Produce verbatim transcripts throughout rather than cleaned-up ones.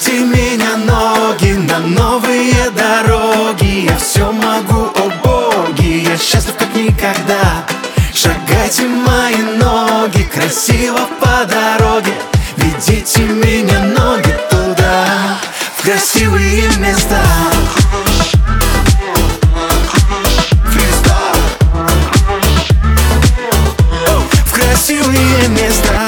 Поставьте меня, ноги, на новые дороги. Я все могу, о боги, я счастлив как никогда. Шагайте мои ноги красиво по дороге. Ведите меня, ноги, туда, в красивые места. В красивые места.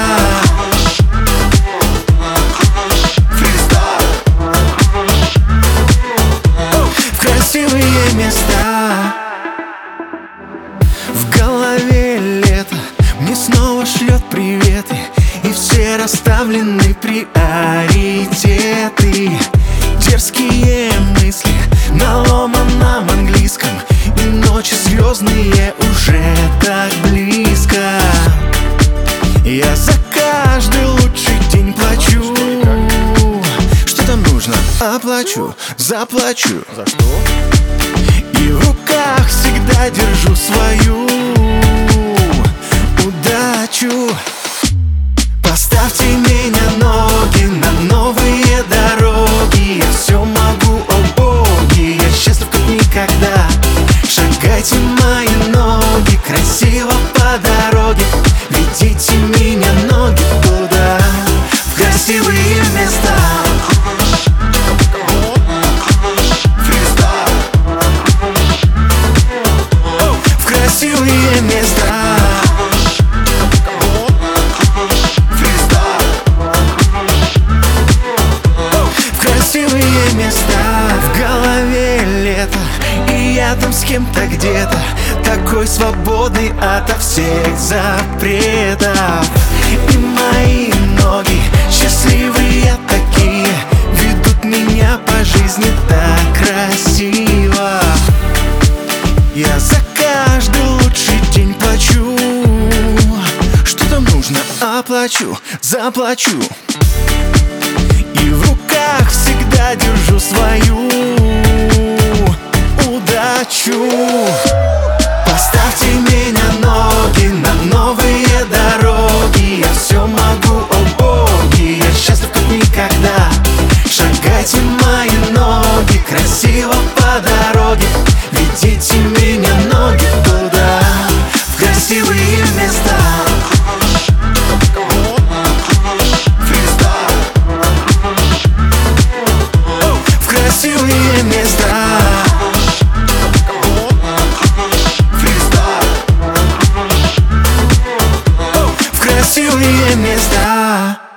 В красивые места. В голове лето, мне снова шлет приветы, и все расставлены приоритеты. Дерзкие мысли на ломаном английском, и ночи звездные уже так близко. Я за каждый лучший день плачу. Что там нужно? Оплачу, заплачу. За что? И в руках всегда держу свою удачу. Поставьте меня, ноги, на новые дороги. Я все могу, о боги, я счастлив как никогда. Шагайте мои ноги красиво по дороге. Ведите меня, ноги, туда, в красивые места. В красивые места. В красивые места. В голове лето, и я там с кем-то где-то, такой свободный ото всех запретов. И мои ноги счастливые такие, ведут меня по жизни так красиво. Я за каждый лучший день плачу. Что там нужно? Оплачу, заплачу. И в руках всегда держу свою удачу. Поставьте меня, ноги, на новые дороги. Я все могу, о боги, я счастлив как никогда. Шагайте мои ноги красиво по дороге. Ведите меня, ноги, туда, в красивые места. В красивые места. В красивые места.